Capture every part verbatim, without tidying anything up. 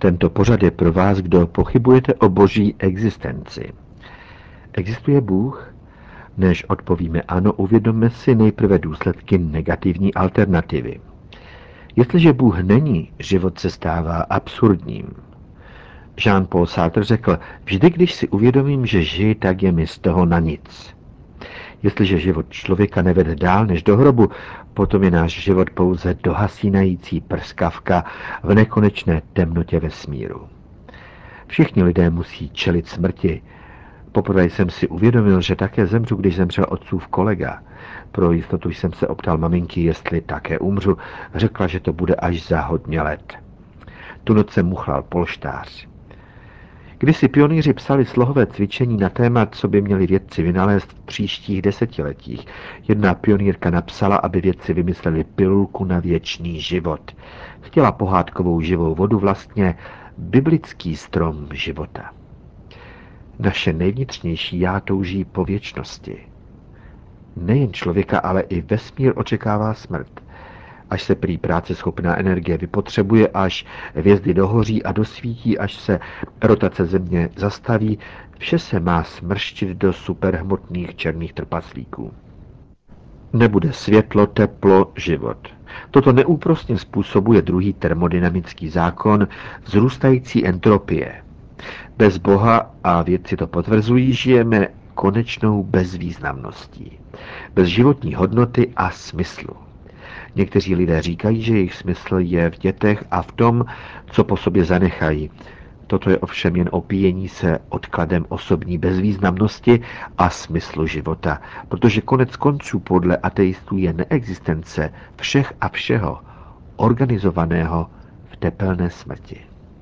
Tento pořad je pro vás, kdo pochybujete o boží existenci. Existuje Bůh? Než odpovíme ano, uvědomme si nejprve důsledky negativní alternativy. Jestliže Bůh není, život se stává absurdním. Jean-Paul Sartre řekl, vždy, když si uvědomím, že žiji, tak je mi z toho na nic. Jestliže život člověka nevede dál než do hrobu, potom je náš život pouze dohasínající prskavka v nekonečné temnotě vesmíru. Všichni lidé musí čelit smrti. Poprvé jsem si uvědomil, že také zemřu, když zemřel otcův kolega. Pro jistotu jsem se optal maminky, jestli také umřu. Řekla, že to bude až za hodně let. Tu noc jsem muchlal polštář. Když si pionýři psali slohové cvičení na téma, co by měli vědci vynalézt v příštích desetiletích, jedna pionýrka napsala, aby vědci vymysleli pilulku na věčný život. Chtěla pohádkovou živou vodu, vlastně biblický strom života. Naše nejvnitřnější já touží po věčnosti. Nejen člověka, ale i vesmír očekává smrt. Až se prý práce schopná energie vypotřebuje, až hvězdy dohoří a dosvítí, až se rotace země zastaví, vše se má smrštit do superhmotných černých trpaslíků. Nebude světlo, teplo, život. Toto neúprosně způsobuje druhý termodynamický zákon vzrůstající entropie. Bez Boha, a vědci to potvrzují, žijeme konečnou bezvýznamností. Bez životní hodnoty a smyslu. Někteří lidé říkají, že jejich smysl je v dětech a v tom, co po sobě zanechají. Toto je ovšem jen opíjení se odkladem osobní bezvýznamnosti a smyslu života, protože konec konců podle ateistů je neexistence všech a všeho organizovaného v tepelné smrti.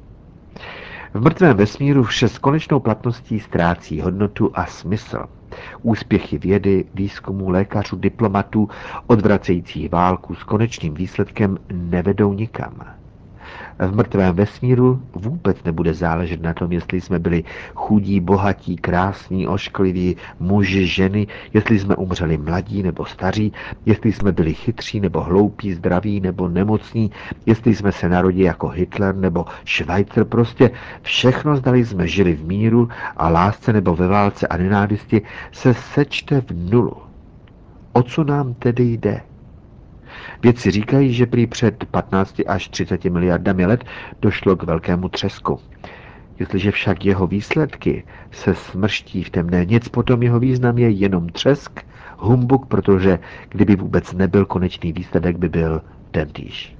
V mrtvém vesmíru vše s konečnou platností ztrácí hodnotu a smysl. Úspěchy vědy, výzkumu, lékařů, diplomatů, odvracejících válku s konečným výsledkem nevedou nikam. V mrtvém vesmíru vůbec nebude záležet na tom, jestli jsme byli chudí, bohatí, krásní, oškliví, muži, ženy, jestli jsme umřeli mladí nebo staří, jestli jsme byli chytří nebo hloupí, zdraví nebo nemocní, jestli jsme se narodili jako Hitler nebo Schweitzer, prostě všechno, zdali jsme žili v míru a lásce nebo ve válce a nenávisti, se sečte v nulu. O co nám tedy jde? Vědci říkají, že prý před patnácti až třiceti miliardami let došlo k velkému třesku. Jestliže však jeho výsledky se smrští v temné nic, potom jeho význam je jenom třesk, humbuk, protože kdyby vůbec nebyl, konečný výsledek by byl tentýž.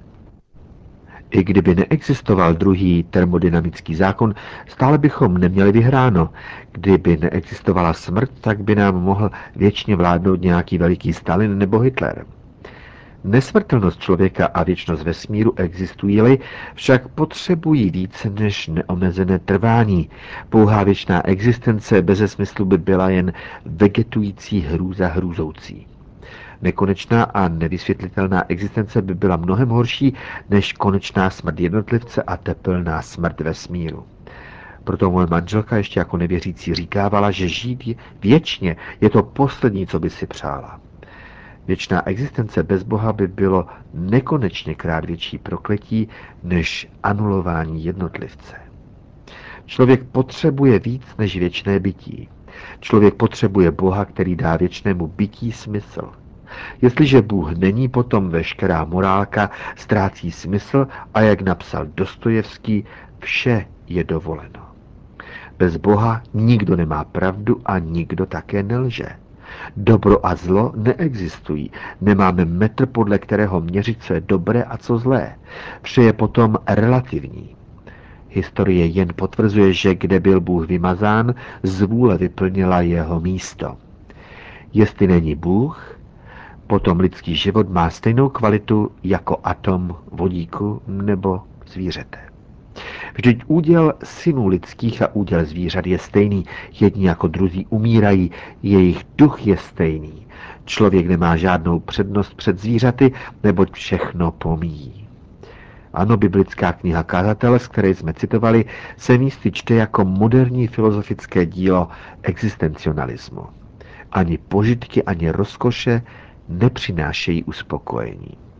I kdyby neexistoval druhý termodynamický zákon, stále bychom neměli vyhráno. Kdyby neexistovala smrt, tak by nám mohl věčně vládnout nějaký veliký Stalin nebo Hitler. Nesmrtelnost člověka a věčnost vesmíru existují-li, však potřebují více než neomezené trvání. Pouhá věčná existence beze smyslu by byla jen vegetující hrůza hrůzoucí. Nekonečná a nevysvětlitelná existence by byla mnohem horší než konečná smrt jednotlivce a tepelná smrt vesmíru. Proto moje manželka ještě jako nevěřící říkávala, že žít věčně je to poslední, co by si přála. Věčná existence bez Boha by bylo nekonečně krát větší prokletí než anulování jednotlivce. Člověk potřebuje víc než věčné bytí. Člověk potřebuje Boha, který dá věčnému bytí smysl. Jestliže Bůh není, potom veškerá morálka ztrácí smysl a jak napsal Dostojevský, vše je dovoleno. Bez Boha nikdo nemá pravdu a nikdo také nelže. Dobro a zlo neexistují. Nemáme metr, podle kterého měřit, co je dobré a co zlé. Vše je potom relativní. Historie jen potvrzuje, že kde byl Bůh vymazán, zvůle vyplnila jeho místo. Jestli není Bůh, potom lidský život má stejnou kvalitu jako atom vodíku nebo zvířete. Vždyť úděl synů lidských a úděl zvířat je stejný, jedni jako druzí umírají, jejich duch je stejný. Člověk nemá žádnou přednost před zvířaty, neboť všechno pomíjí. Ano, biblická kniha Kazatel, z které jsme citovali, se místy čte jako moderní filozofické dílo existencionalismu. Ani požitky, ani rozkoše nepřinášejí uspokojení.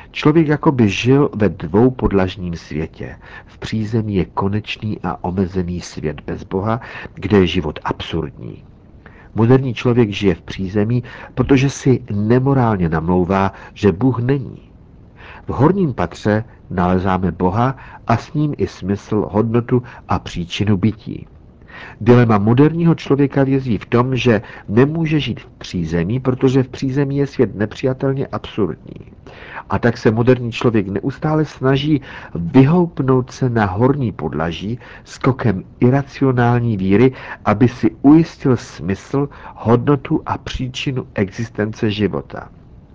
Člověk jakoby žil ve dvoupodlažním světě. V přízemí je konečný a omezený svět bez Boha, kde je život absurdní. Moderní člověk žije v přízemí, protože si nemorálně namlouvá, že Bůh není. V horním patře nalezáme Boha a s ním i smysl, hodnotu a příčinu bytí. Dilema moderního člověka vězí v tom, že nemůže žít v přízemí, protože v přízemí je svět nepřijatelně absurdní. A tak se moderní člověk neustále snaží vyhoupnout se na horní podlaží skokem iracionální víry, aby si ujistil smysl, hodnotu a příčinu existence života.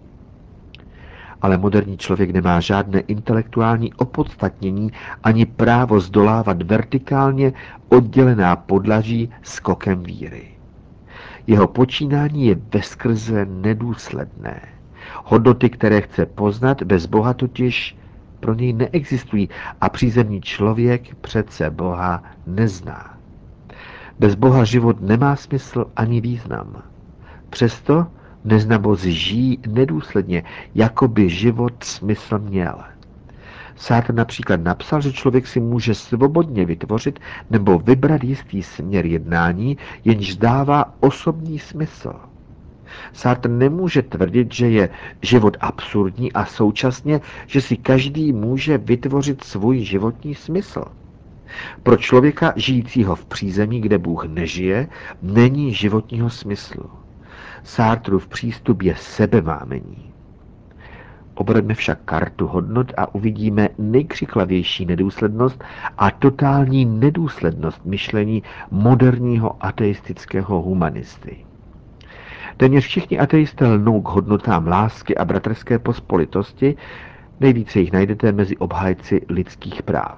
Ale moderní člověk nemá žádné intelektuální opodstatnění ani právo zdolávat vertikálně oddělená podlaží skokem víry. Jeho počínání je veskrze nedůsledné. Hodnoty, které chce poznat, bez Boha totiž pro něj neexistují a přízemní člověk přece Boha nezná. Bez Boha život nemá smysl ani význam. Přesto neznabozi žijí nedůsledně, jako by život smysl měl. Sartre například napsal, že člověk si může svobodně vytvořit nebo vybrat jistý směr jednání, jenž dává osobní smysl. Sartre nemůže tvrdit, že je život absurdní a současně, že si každý může vytvořit svůj životní smysl. Pro člověka žijícího v přízemí, kde Bůh nežije, není životního smyslu. Sartrův přístup je sebemámení. Obraťme však kartu hodnot a uvidíme nejkřiklavější nedůslednost a totální nedůslednost myšlení moderního ateistického humanisty. Téměř všichni ateisté lnou k hodnotám lásky a bratrské pospolitosti, nejvíce jich najdete mezi obhájci lidských práv.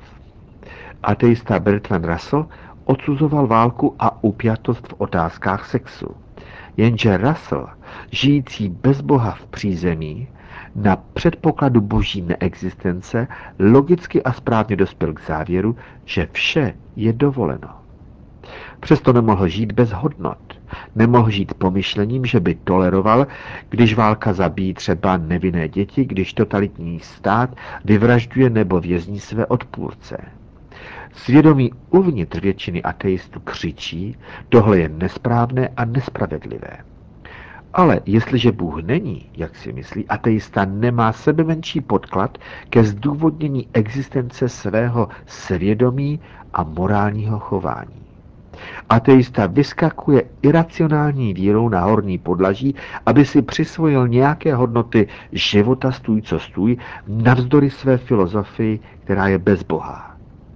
Ateista Bertrand Russell odsuzoval válku a upjatost v otázkách sexu. Jenže Russell, žijící bez Boha v přízemí, na předpokladu boží neexistence, logicky a správně dospěl k závěru, že vše je dovoleno. Přesto nemohl žít bez hodnot. Nemohl žít pomyšlením, že by toleroval, když válka zabíjí třeba nevinné děti, když totalitní stát vyvražďuje nebo vězní své odpůrce. Svědomí uvnitř většiny ateistů křičí, tohle je nesprávné a nespravedlivé. Ale jestliže Bůh není, jak si myslí, ateista nemá sebemenší podklad ke zdůvodnění existence svého svědomí a morálního chování. Ateista vyskakuje iracionální vírou na horní podlaží, aby si přisvojil nějaké hodnoty života stůj co stůj, navzdory své filozofii, která je bez Boha.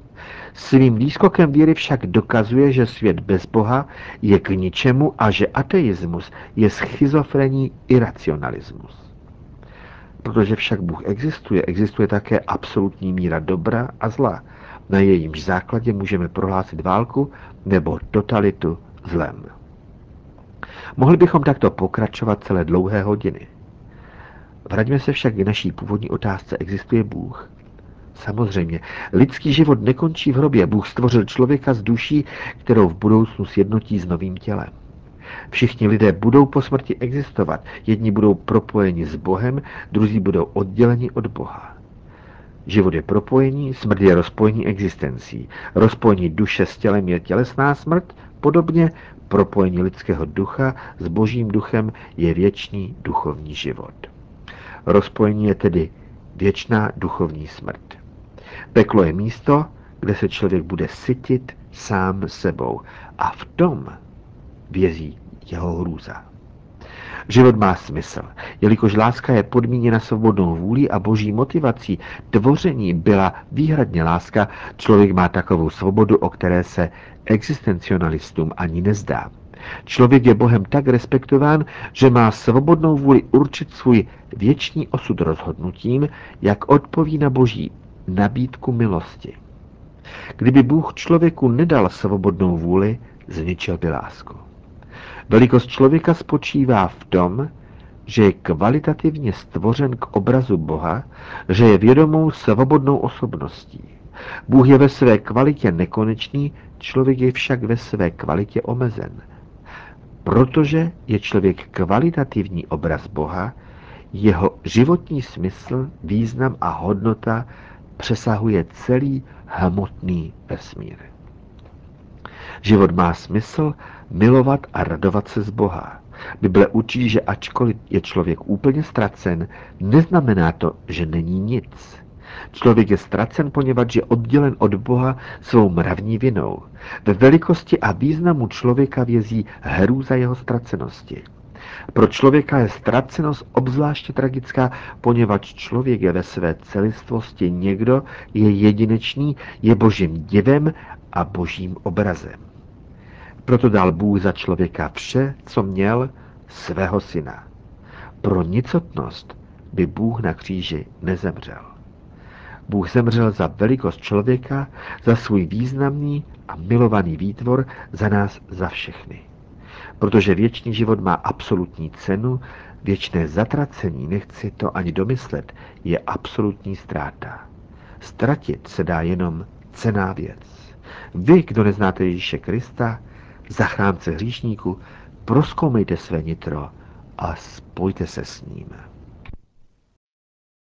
Svým výskokem víry však dokazuje, že svět bez Boha je k ničemu a že ateismus je schizofrenní iracionalismus. Protože však Bůh existuje, existuje také absolutní míra dobra a zla. Na jejímž základě můžeme prohlásit válku nebo totalitu zlem. Mohli bychom takto pokračovat celé dlouhé hodiny. Vraťme se však k naší původní otázce. Existuje Bůh? Samozřejmě, lidský život nekončí v hrobě. Bůh stvořil člověka z duší, kterou v budoucnu sjednotí s novým tělem. Všichni lidé budou po smrti existovat. Jedni budou propojeni s Bohem, druzí budou odděleni od Boha. Život je propojení, smrt je rozpojení existencí. Rozpojení duše s tělem je tělesná smrt, podobně propojení lidského ducha s božím duchem je věčný duchovní život. Rozpojení je tedy věčná duchovní smrt. Peklo je místo, kde se člověk bude sytit sám sebou a v tom vězí jeho hrůza. Život má smysl, jelikož láska je podmíněna svobodnou vůlí a boží motivací. Tvoření byla výhradně láska, člověk má takovou svobodu, o které se existencionalistům ani nezdá. Člověk je Bohem tak respektován, že má svobodnou vůli určit svůj věčný osud rozhodnutím, jak odpoví na boží nabídku milosti. Kdyby Bůh člověku nedal svobodnou vůli, zničil by lásku. Velikost člověka spočívá v tom, že je kvalitativně stvořen k obrazu Boha, že je vědomou svobodnou osobností. Bůh je ve své kvalitě nekonečný, člověk je však ve své kvalitě omezen. Protože je člověk kvalitativní obraz Boha, Jeho životní smysl, význam a hodnota přesahuje celý hmotný vesmír. Život má smysl milovat a radovat se z Boha. Bible učí, že ačkoliv je člověk úplně ztracen, neznamená to, že není nic. Člověk je ztracen, poněvadž je oddělen od Boha svou mravní vinou. Ve velikosti a významu člověka vězí hrůza jeho ztracenosti. Pro člověka je ztracenost obzvláště tragická, poněvadž člověk je ve své celistvosti někdo, je jedinečný, je božím divem a božím obrazem. Proto dal Bůh za člověka vše, co měl, svého syna. Pro nicotnost by Bůh na kříži nezemřel. Bůh zemřel za velikost člověka, za svůj významný a milovaný výtvor, za nás, za všechny. Protože věčný život má absolutní cenu, věčné zatracení, nechci to ani domyslet, je absolutní ztráta. Ztratit se dá jenom cenná věc. Vy, kdo neznáte Ježíše Krista, zachránce hříšníků, prozkoumejte své nitro a spojte se s ním.